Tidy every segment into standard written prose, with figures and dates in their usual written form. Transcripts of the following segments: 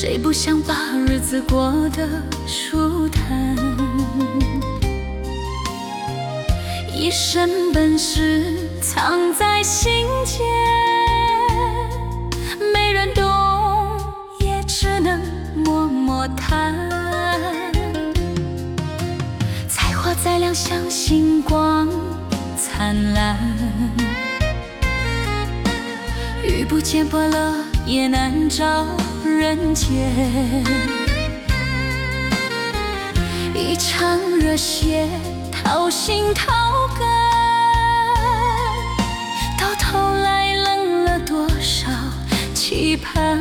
谁不想把日子过得舒坦？一身本事藏在心间，没人懂，也只能默默叹。才华再亮，像星光灿烂，遇不见伯乐，也难找人间。一场热血掏心掏肝，到头来冷了多少期盼。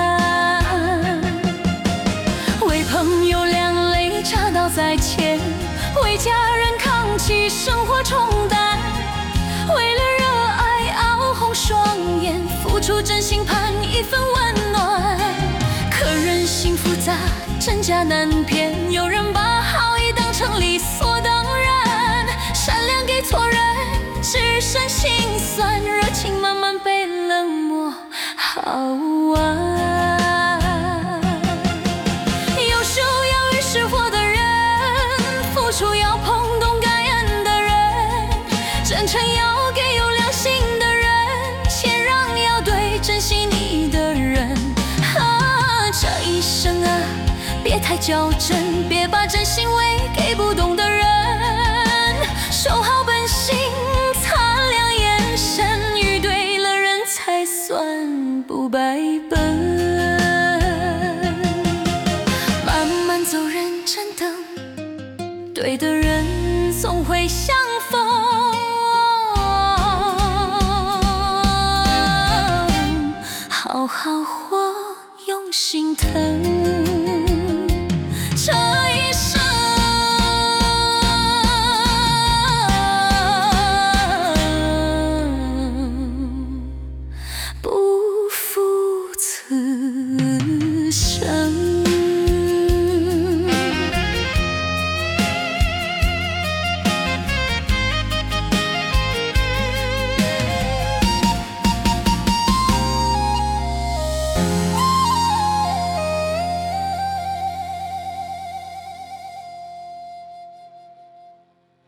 为朋友两肋插刀在前，为家人扛起生活重担，为了热爱熬红双眼，付出真心盼一份温暖。可人心复杂，真假难辨，有人把好意当成理所当然，善良给错人，只剩心酸，热情慢慢被冷漠耗完。有时候要与识货的人，付出要碰懂感恩的人，真诚要给有良心的人，谦让要对珍惜你的人。这一生啊，别太较真，别把真心为给不懂的人。守好本心，擦亮眼神，遇对了人才算不白奔。慢慢走，认真等，对的人总会相逢。好好活，用心疼。